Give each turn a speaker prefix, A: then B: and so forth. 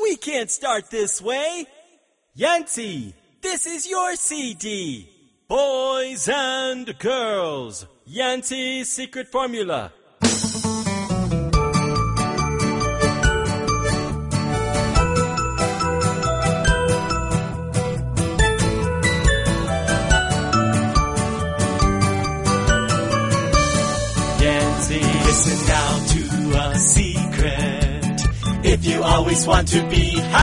A: We can't start this way. Yancy, this is your CD. Boys and girls, Yancy's secret formula. Yancy, listen now to a secret. If you always want to be